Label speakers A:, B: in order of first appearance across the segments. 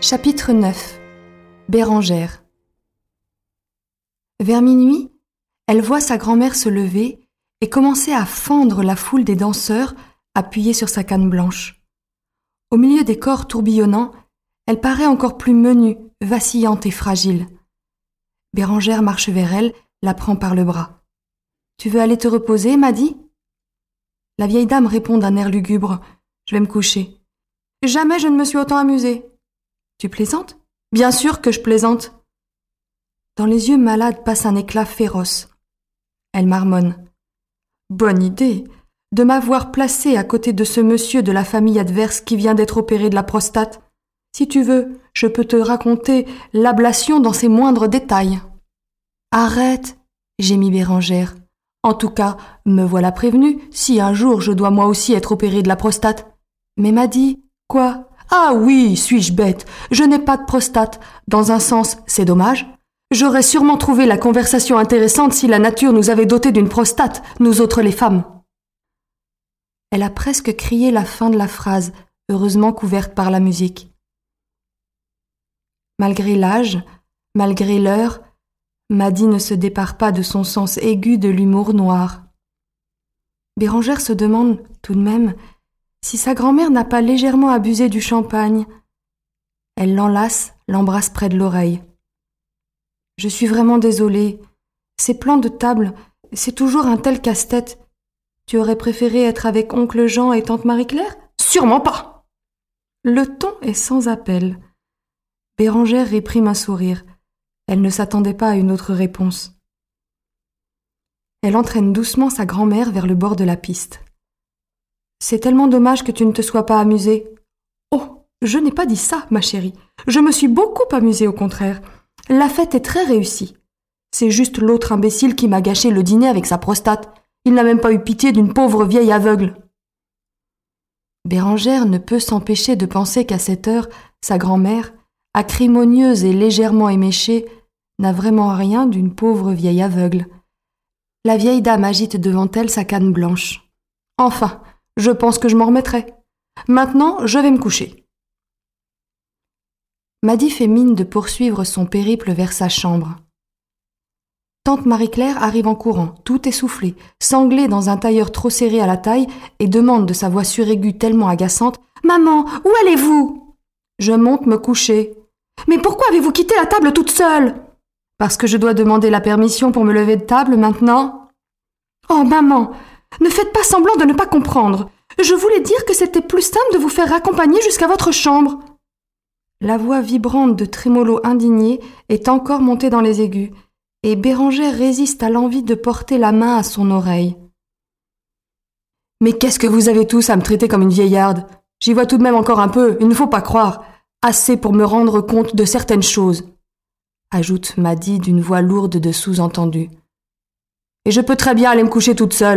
A: Chapitre 9. Bérengère. Vers minuit, elle voit sa grand-mère se lever et commencer à fendre la foule des danseurs appuyés sur sa canne blanche. Au milieu des corps tourbillonnants, elle paraît encore plus menue, vacillante et fragile. Bérengère marche vers elle, la prend par le bras. « Tu veux aller te reposer, Maddy ?» La vieille dame répond d'un air lugubre. « Je vais me coucher. »« Jamais je ne me suis autant amusée. »« Tu plaisantes ? » ?»« Bien sûr que je plaisante. » Dans les yeux malades passe un éclat féroce. Elle marmonne. « Bonne idée de m'avoir placée à côté de ce monsieur de la famille adverse qui vient d'être opéré de la prostate. Si tu veux, je peux te raconter l'ablation dans ses moindres détails. »« Arrête !» gémit Bérengère. « En tout cas, me voilà prévenue si un jour je dois moi aussi être opérée de la prostate. »« Mais Maddy, quoi ? » ?»« Ah oui, suis-je bête ? Je n'ai pas de prostate. Dans un sens, c'est dommage. J'aurais sûrement trouvé la conversation intéressante si la nature nous avait dotés d'une prostate, nous autres les femmes. » Elle a presque crié la fin de la phrase, heureusement couverte par la musique. Malgré l'âge, malgré l'heure, Maddy ne se départ pas de son sens aigu de l'humour noir. Bérengère se demande, tout de même, si sa grand-mère n'a pas légèrement abusé du champagne. Elle l'enlace, l'embrasse près de l'oreille. « Je suis vraiment désolée. Ces plans de table, c'est toujours un tel casse-tête. Tu aurais préféré être avec oncle Jean et tante Marie-Claire ? Sûrement pas !» Le ton est sans appel. Bérengère réprime un sourire. Elle ne s'attendait pas à une autre réponse. Elle entraîne doucement sa grand-mère vers le bord de la piste. « C'est tellement dommage que tu ne te sois pas amusée. »« Oh, je n'ai pas dit ça, ma chérie. Je me suis beaucoup amusée, au contraire. La fête est très réussie. C'est juste l'autre imbécile qui m'a gâché le dîner avec sa prostate. Il n'a même pas eu pitié d'une pauvre vieille aveugle. » Bérengère ne peut s'empêcher de penser qu'à cette heure, sa grand-mère, acrimonieuse et légèrement éméchée, n'a vraiment rien d'une pauvre vieille aveugle. La vieille dame agite devant elle sa canne blanche. « Enfin, je pense que je m'en remettrai. Maintenant, je vais me coucher. » Maddy fait mine de poursuivre son périple vers sa chambre. Tante Marie-Claire arrive en courant, tout essoufflée, sanglée dans un tailleur trop serré à la taille, et demande de sa voix suraiguë tellement agaçante « Maman, où allez-vous ?»« Je monte me coucher. »« Mais pourquoi avez-vous quitté la table toute seule ?»« Parce que je dois demander la permission pour me lever de table maintenant. »« Oh, maman, ne faites pas semblant de ne pas comprendre. Je voulais dire que c'était plus simple de vous faire raccompagner jusqu'à votre chambre. » La voix vibrante de trémolo indigné est encore montée dans les aigus, et Bérengère résiste à l'envie de porter la main à son oreille. « Mais qu'est-ce que vous avez tous à me traiter comme une vieillarde ? J'y vois tout de même encore un peu, il ne faut pas croire. Assez pour me rendre compte de certaines choses, » ajoute Maddy d'une voix lourde de sous-entendu. « Et je peux très bien aller me coucher toute seule. »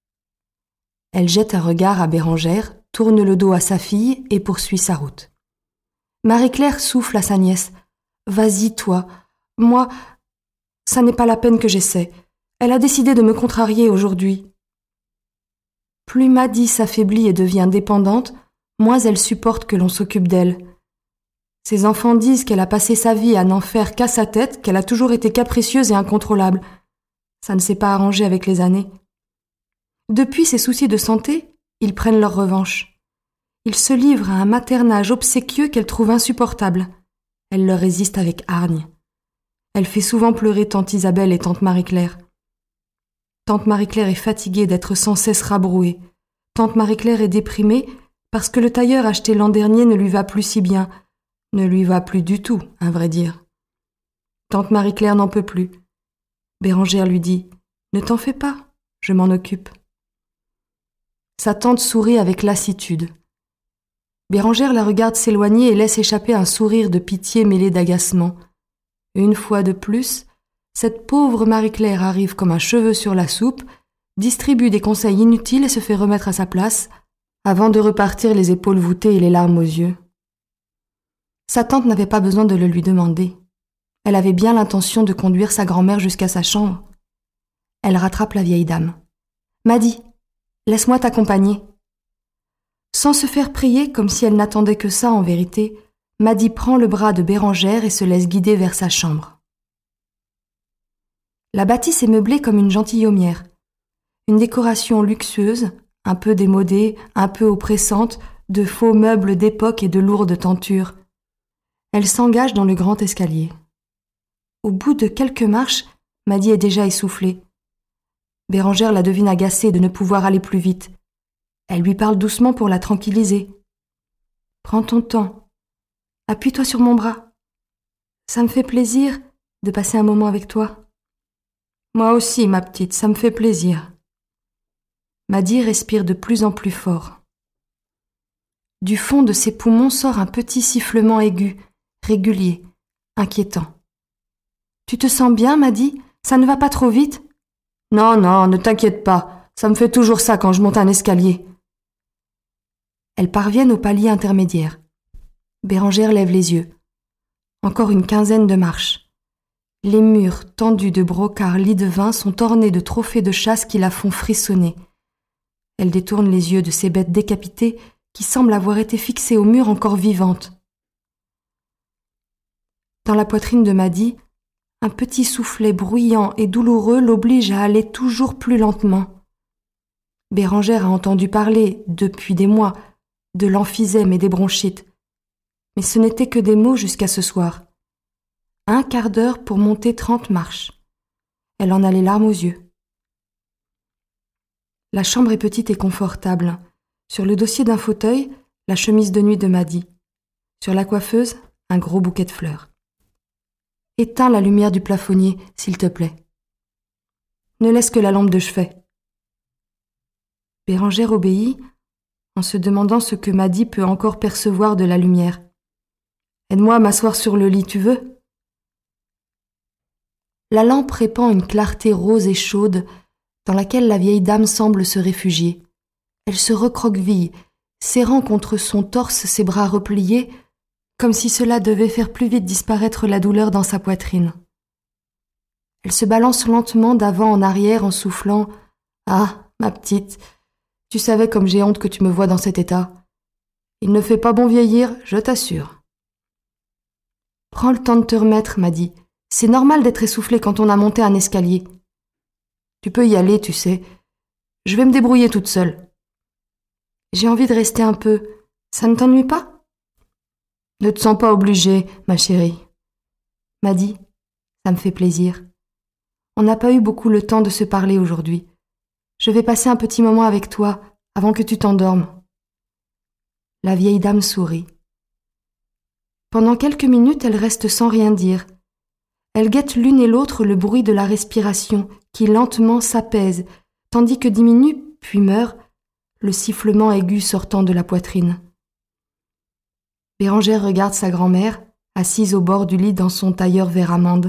A: Elle jette un regard à Bérengère, tourne le dos à sa fille et poursuit sa route. Marie-Claire souffle à sa nièce. « Vas-y, toi. Moi, ça n'est pas la peine que j'essaie. Elle a décidé de me contrarier aujourd'hui. » Plus Maddy s'affaiblit et devient dépendante, moins elle supporte que l'on s'occupe d'elle. Ses enfants disent qu'elle a passé sa vie à n'en faire qu'à sa tête, qu'elle a toujours été capricieuse et incontrôlable. Ça ne s'est pas arrangé avec les années. Depuis ses soucis de santé, ils prennent leur revanche. Ils se livrent à un maternage obséquieux qu'elle trouve insupportable. Elle leur résiste avec hargne. Elle fait souvent pleurer tante Isabelle et tante Marie-Claire. Tante Marie-Claire est fatiguée d'être sans cesse rabrouée. Tante Marie-Claire est déprimée parce que le tailleur acheté l'an dernier ne lui va plus si bien. Ne lui va plus du tout, à vrai dire. Tante Marie-Claire n'en peut plus. Bérengère lui dit « Ne t'en fais pas, je m'en occupe. » Sa tante sourit avec lassitude. Bérengère la regarde s'éloigner et laisse échapper un sourire de pitié mêlé d'agacement. Une fois de plus, cette pauvre Marie-Claire arrive comme un cheveu sur la soupe, distribue des conseils inutiles et se fait remettre à sa place, avant de repartir les épaules voûtées et les larmes aux yeux. Sa tante n'avait pas besoin de le lui demander. Elle avait bien l'intention de conduire sa grand-mère jusqu'à sa chambre. Elle rattrape la vieille dame. « Maddy, laisse-moi t'accompagner. » Sans se faire prier, comme si elle n'attendait que ça en vérité, Maddy prend le bras de Bérengère et se laisse guider vers sa chambre. La bâtisse est meublée comme une gentilhommière. Une décoration luxueuse, un peu démodée, un peu oppressante, de faux meubles d'époque et de lourdes tentures. Elle s'engage dans le grand escalier. Au bout de quelques marches, Maddy est déjà essoufflée. Bérengère la devine agacée de ne pouvoir aller plus vite. Elle lui parle doucement pour la tranquilliser. « Prends ton temps. Appuie-toi sur mon bras. Ça me fait plaisir de passer un moment avec toi. » « Moi aussi, ma petite, ça me fait plaisir. » Maddy respire de plus en plus fort. Du fond de ses poumons sort un petit sifflement aigu, régulier, inquiétant. « Tu te sens bien, Maddy ? Ça ne va pas trop vite ? » « Non, non, ne t'inquiète pas, ça me fait toujours ça quand je monte un escalier. » Elles parviennent au palier intermédiaire. Bérengère lève les yeux. Encore une quinzaine de marches. Les murs, tendus de brocarts lit de vin, sont ornés de trophées de chasse qui la font frissonner. Elle détourne les yeux de ces bêtes décapitées qui semblent avoir été fixées au mur encore vivantes. Dans la poitrine de Maddy, un petit soufflet bruyant et douloureux l'oblige à aller toujours plus lentement. Bérengère a entendu parler, depuis des mois, de l'emphysème et des bronchites. Mais ce n'était que des mots jusqu'à ce soir. 1 quart d'heure pour monter 30 marches. Elle en a les larmes aux yeux. La chambre est petite et confortable. Sur le dossier d'un fauteuil, la chemise de nuit de Maddy. Sur la coiffeuse, un gros bouquet de fleurs. « Éteins la lumière du plafonnier, s'il te plaît. Ne laisse que la lampe de chevet. » Bérengère obéit, en se demandant ce que Maddy peut encore percevoir de la lumière. « Aide-moi à m'asseoir sur le lit, tu veux ?» La lampe répand une clarté rose et chaude dans laquelle la vieille dame semble se réfugier. Elle se recroqueville, serrant contre son torse ses bras repliés, comme si cela devait faire plus vite disparaître la douleur dans sa poitrine. Elle se balance lentement d'avant en arrière en soufflant « Ah, ma petite, tu savais comme j'ai honte que tu me vois dans cet état. Il ne fait pas bon vieillir, je t'assure. » « Prends le temps de te remettre, Maddy. C'est normal d'être essoufflée quand on a monté un escalier. Tu peux y aller, tu sais. Je vais me débrouiller toute seule. J'ai envie de rester un peu. Ça ne t'ennuie pas ? Ne te sens pas obligée, ma chérie. Maddy, ça me fait plaisir. On n'a pas eu beaucoup le temps de se parler aujourd'hui. Je vais passer un petit moment avec toi avant que tu t'endormes. La vieille dame sourit. Pendant quelques minutes, elle reste sans rien dire. Elles guettent l'une et l'autre le bruit de la respiration qui lentement s'apaise, tandis que diminue, puis meurt, le sifflement aigu sortant de la poitrine. Bérengère regarde sa grand-mère, assise au bord du lit dans son tailleur vert amande.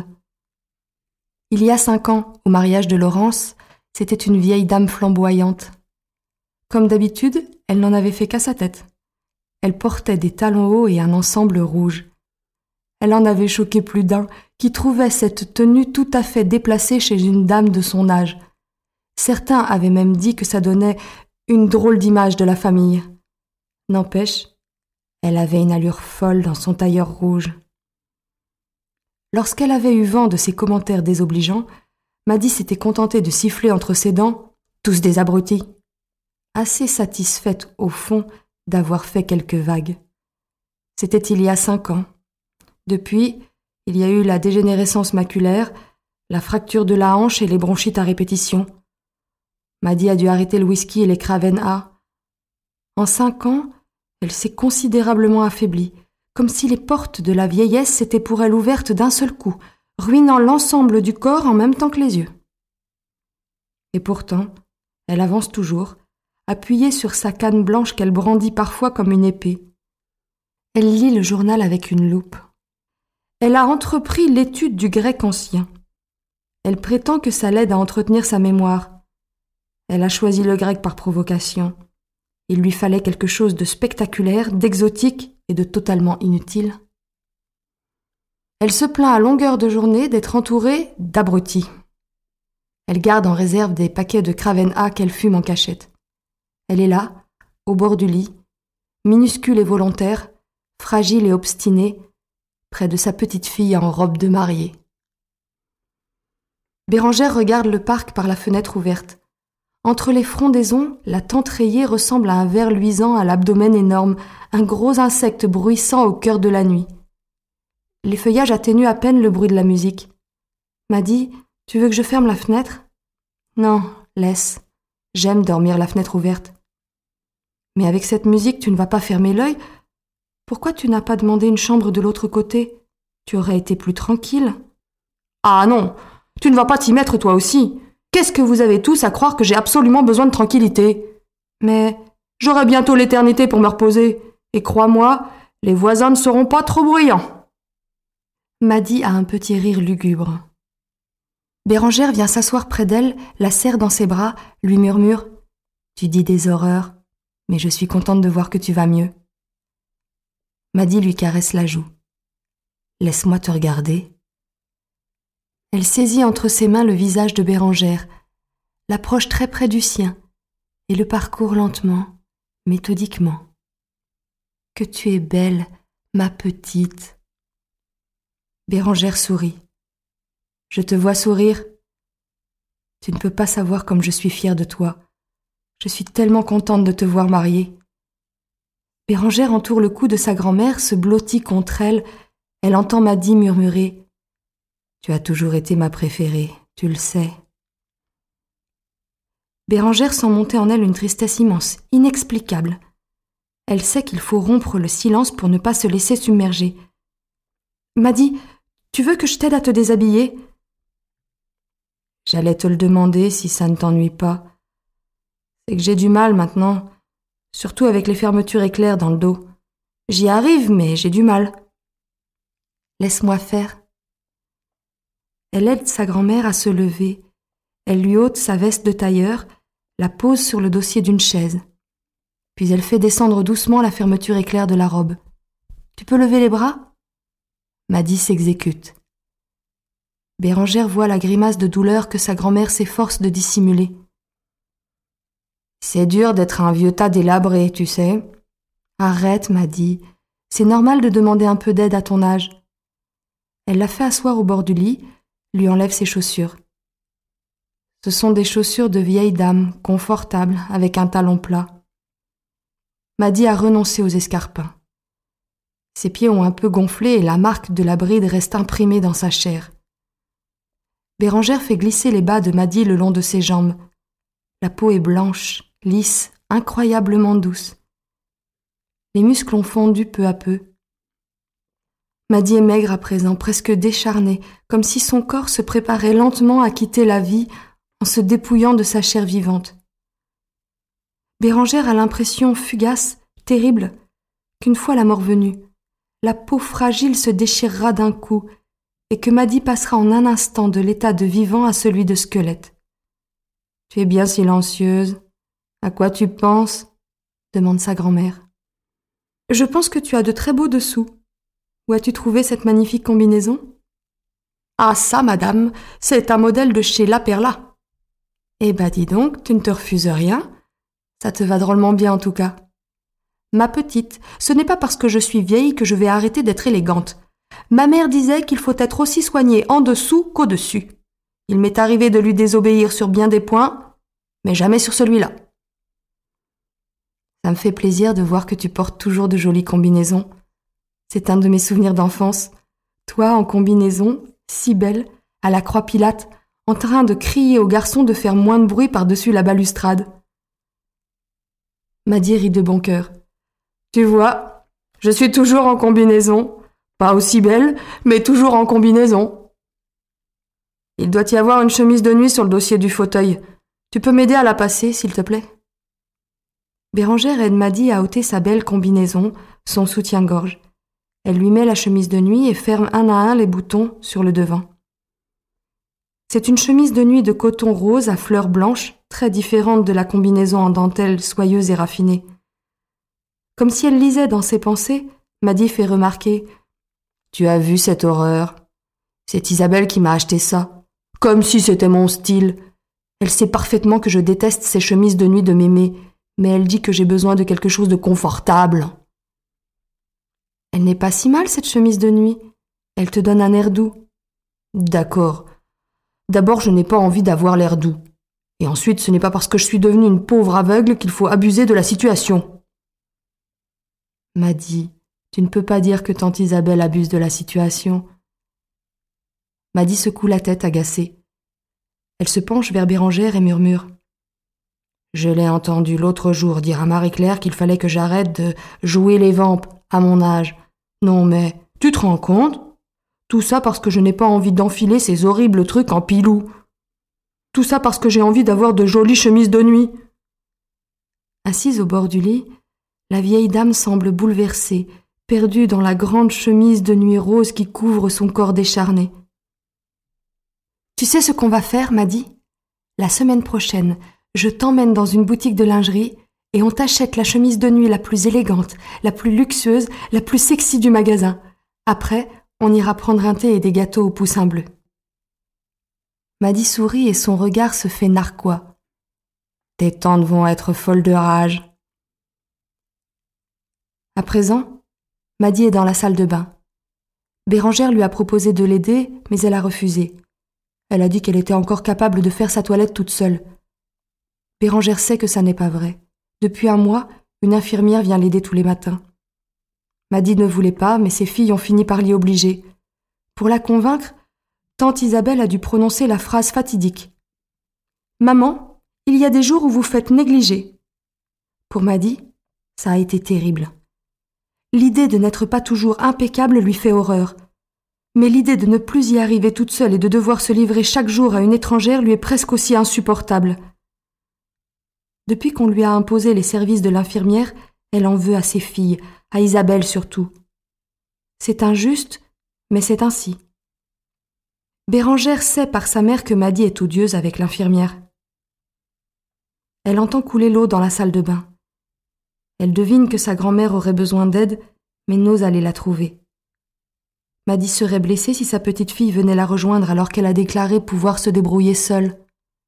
A: Il y a 5 ans, au mariage de Laurence, c'était une vieille dame flamboyante. Comme d'habitude, elle n'en avait fait qu'à sa tête. Elle portait des talons hauts et un ensemble rouge. Elle en avait choqué plus d'un qui trouvait cette tenue tout à fait déplacée chez une dame de son âge. Certains avaient même dit que ça donnait une drôle d'image de la famille. N'empêche, elle avait une allure folle dans son tailleur rouge. Lorsqu'elle avait eu vent de ses commentaires désobligeants, Maddy s'était contentée de siffler entre ses dents « Tous des abrutis !» assez satisfaite, au fond, d'avoir fait quelques vagues. C'était il y a 5 ans. Depuis, il y a eu la dégénérescence maculaire, la fracture de la hanche et les bronchites à répétition. Maddy a dû arrêter le whisky et les Craven A. En 5 ans, elle s'est considérablement affaiblie, comme si les portes de la vieillesse s'étaient pour elle ouvertes d'un seul coup, ruinant l'ensemble du corps en même temps que les yeux. Et pourtant, elle avance toujours, appuyée sur sa canne blanche qu'elle brandit parfois comme une épée. Elle lit le journal avec une loupe. Elle a entrepris l'étude du grec ancien. Elle prétend que ça l'aide à entretenir sa mémoire. Elle a choisi le grec par provocation. Il lui fallait quelque chose de spectaculaire, d'exotique et de totalement inutile. Elle se plaint à longueur de journée d'être entourée d'abrutis. Elle garde en réserve des paquets de Craven A qu'elle fume en cachette. Elle est là, au bord du lit, minuscule et volontaire, fragile et obstinée, près de sa petite fille en robe de mariée. Bérengère regarde le parc par la fenêtre ouverte. Entre les frondaisons, la tente rayée ressemble à un ver luisant à l'abdomen énorme, un gros insecte bruissant au cœur de la nuit. Les feuillages atténuent à peine le bruit de la musique. Maddy, tu veux que je ferme la fenêtre ? Non, laisse. J'aime dormir la fenêtre ouverte. Mais avec cette musique, tu ne vas pas fermer l'œil ? Pourquoi tu n'as pas demandé une chambre de l'autre côté ? Tu aurais été plus tranquille. Ah non, tu ne vas pas t'y mettre toi aussi. Qu'est-ce que vous avez tous à croire que j'ai absolument besoin de tranquillité ? Mais j'aurai bientôt l'éternité pour me reposer. Et crois-moi, les voisins ne seront pas trop bruyants. Maddy a un petit rire lugubre. Bérengère vient s'asseoir près d'elle, la serre dans ses bras, lui murmure « Tu dis des horreurs, mais je suis contente de voir que tu vas mieux. » Maddy lui caresse la joue. « Laisse-moi te regarder. » Elle saisit entre ses mains le visage de Bérengère, l'approche très près du sien et le parcourt lentement, méthodiquement. « Que tu es belle, ma petite. » Bérengère sourit. « Je te vois sourire. Tu ne peux pas savoir comme je suis fière de toi. Je suis tellement contente de te voir mariée. » Bérengère entoure le cou de sa grand-mère, se blottit contre elle. Elle entend Maddy murmurer « Tu as toujours été ma préférée, tu le sais. » Bérengère sent monter en elle une tristesse immense, inexplicable. Elle sait qu'il faut rompre le silence pour ne pas se laisser submerger. « Maddy, tu veux que je t'aide à te déshabiller ? » « J'allais te le demander si ça ne t'ennuie pas. C'est que j'ai du mal maintenant, surtout avec les fermetures éclairs dans le dos. J'y arrive, mais j'ai du mal. » « Laisse-moi faire. » Elle aide sa grand-mère à se lever. Elle lui ôte sa veste de tailleur, la pose sur le dossier d'une chaise. Puis elle fait descendre doucement la fermeture éclair de la robe. « Tu peux lever les bras ?» Maddy s'exécute. Bérengère voit la grimace de douleur que sa grand-mère s'efforce de dissimuler. « C'est dur d'être un vieux tas délabré, tu sais. »« Arrête, Maddy. C'est normal de demander un peu d'aide à ton âge. » Elle la fait asseoir au bord du lit, lui enlève ses chaussures. Ce sont des chaussures de vieille dame, confortables, avec un talon plat. Maddy a renoncé aux escarpins. Ses pieds ont un peu gonflé et la marque de la bride reste imprimée dans sa chair. Bérengère fait glisser les bas de Maddy le long de ses jambes. La peau est blanche, lisse, incroyablement douce. Les muscles ont fondu peu à peu. Maddy est maigre à présent, presque décharnée, comme si son corps se préparait lentement à quitter la vie en se dépouillant de sa chair vivante. Bérengère a l'impression fugace, terrible, qu'une fois la mort venue, la peau fragile se déchirera d'un coup et que Maddy passera en un instant de l'état de vivant à celui de squelette. « Tu es bien silencieuse. À quoi tu penses ?» demande sa grand-mère. « Je pense que tu as de très beaux dessous. Où as-tu trouvé cette magnifique combinaison ? » « Ah ça, madame, c'est un modèle de chez La Perla. »« Eh ben dis donc, tu ne te refuses rien. Ça te va drôlement bien en tout cas. »« Ma petite, ce n'est pas parce que je suis vieille que je vais arrêter d'être élégante. Ma mère disait qu'il faut être aussi soignée en dessous qu'au-dessus. Il m'est arrivé de lui désobéir sur bien des points, mais jamais sur celui-là. » Ça me fait plaisir de voir que tu portes toujours de jolies combinaisons. C'est un de mes souvenirs d'enfance. Toi en combinaison, si belle, à la croix Pilate, en train de crier aux garçons de faire moins de bruit par-dessus la balustrade. Maddy rit de bon cœur. « Tu vois, je suis toujours en combinaison. Pas aussi belle, mais toujours en combinaison. Il doit y avoir une chemise de nuit sur le dossier du fauteuil. Tu peux m'aider à la passer, s'il te plaît ?» Bérengère aide Maddy à ôter sa belle combinaison, son soutien-gorge. Elle lui met la chemise de nuit et ferme un à un les boutons sur le devant. C'est une chemise de nuit de coton rose à fleurs blanches, très différente de la combinaison en dentelle soyeuse et raffinée. Comme si elle lisait dans ses pensées, Maddy fait remarquer « Tu as vu cette horreur ? C'est Isabelle qui m'a acheté ça. Comme si c'était mon style. Elle sait parfaitement que je déteste ces chemises de nuit de mémé, mais elle dit que j'ai besoin de quelque chose de confortable. » Elle n'est pas si mal, cette chemise de nuit. Elle te donne un air doux. » »« D'accord. D'abord, je n'ai pas envie d'avoir l'air doux. Et ensuite, ce n'est pas parce que je suis devenue une pauvre aveugle qu'il faut abuser de la situation. » »« Maddy, tu ne peux pas dire que tante Isabelle abuse de la situation. » Maddy secoue la tête agacée. Elle se penche vers Bérengère et murmure. « Je l'ai entendu l'autre jour dire à Marie-Claire qu'il fallait que j'arrête de jouer les vampes à mon âge. Non mais, tu te rends compte ? Tout ça parce que je n'ai pas envie d'enfiler ces horribles trucs en pilou. Tout ça parce que j'ai envie d'avoir de jolies chemises de nuit. » Assise au bord du lit, la vieille dame semble bouleversée, perdue dans la grande chemise de nuit rose qui couvre son corps décharné. « Tu sais ce qu'on va faire, Maddy ? La semaine prochaine, je t'emmène dans une boutique de lingerie et on t'achète la chemise de nuit la plus élégante, la plus luxueuse, la plus sexy du magasin. Après, on ira prendre un thé et des gâteaux au poussin bleu. » Maddy sourit et son regard se fait narquois. « Tes tantes vont être folles de rage. » À présent, Maddy est dans la salle de bain. Bérengère lui a proposé de l'aider, mais elle a refusé. Elle a dit qu'elle était encore capable de faire sa toilette toute seule. Bérengère sait que ça n'est pas vrai. Depuis un mois, une infirmière vient l'aider tous les matins. Maddy ne voulait pas, mais ses filles ont fini par l'y obliger. Pour la convaincre, tante Isabelle a dû prononcer la phrase fatidique. « Maman, il y a des jours où vous faites négliger. » Pour Maddy, ça a été terrible. L'idée de n'être pas toujours impeccable lui fait horreur. Mais l'idée de ne plus y arriver toute seule et de devoir se livrer chaque jour à une étrangère lui est presque aussi insupportable. Depuis qu'on lui a imposé les services de l'infirmière, elle en veut à ses filles, à Isabelle surtout. C'est injuste, mais c'est ainsi. Bérengère sait par sa mère que Maddy est odieuse avec l'infirmière. Elle entend couler l'eau dans la salle de bain. Elle devine que sa grand-mère aurait besoin d'aide, mais n'ose aller la trouver. Maddy serait blessée si sa petite fille venait la rejoindre alors qu'elle a déclaré pouvoir se débrouiller seule.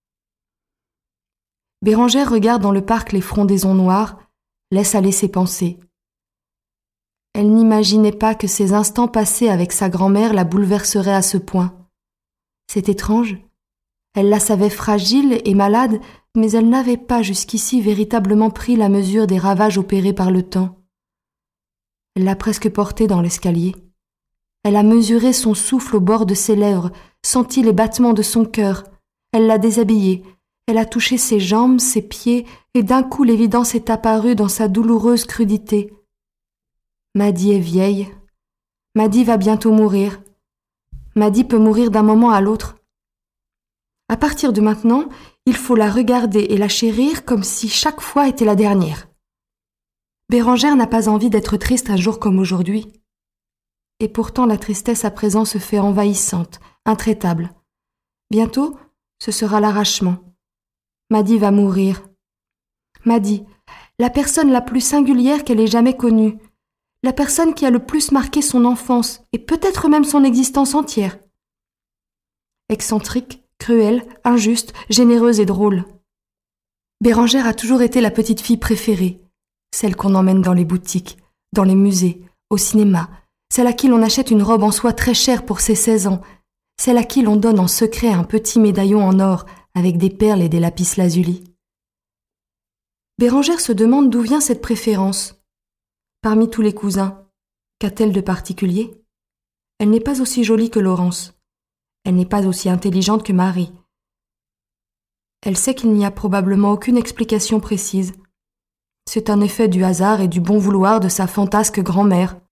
A: Bérengère regarde dans le parc les frondaisons noires, laisse aller ses pensées. Elle n'imaginait pas que ces instants passés avec sa grand-mère la bouleverseraient à ce point. C'est étrange. Elle la savait fragile et malade, mais elle n'avait pas jusqu'ici véritablement pris la mesure des ravages opérés par le temps. Elle l'a presque portée dans l'escalier. Elle a mesuré son souffle au bord de ses lèvres, senti les battements de son cœur. Elle l'a déshabillée. Elle a touché ses jambes, ses pieds, et d'un coup l'évidence est apparue dans sa douloureuse crudité. Maddy est vieille. Maddy va bientôt mourir. Maddy peut mourir d'un moment à l'autre. À partir de maintenant, il faut la regarder et la chérir comme si chaque fois était la dernière. Bérengère n'a pas envie d'être triste un jour comme aujourd'hui. Et pourtant la tristesse à présent se fait envahissante, intraitable. Bientôt, ce sera l'arrachement. Maddy va mourir. Maddy, la personne la plus singulière qu'elle ait jamais connue, la personne qui a le plus marqué son enfance et peut-être même son existence entière. Excentrique, cruelle, injuste, généreuse et drôle. Bérengère a toujours été la petite fille préférée, celle qu'on emmène dans les boutiques, dans les musées, au cinéma, celle à qui l'on achète une robe en soie très chère pour ses 16 ans, celle à qui l'on donne en secret un petit médaillon en or avec des perles et des lapis-lazuli. Bérengère se demande d'où vient cette préférence. Parmi tous les cousins, qu'a-t-elle de particulier ? Elle n'est pas aussi jolie que Laurence. Elle n'est pas aussi intelligente que Marie. Elle sait qu'il n'y a probablement aucune explication précise. C'est un effet du hasard et du bon vouloir de sa fantasque grand-mère.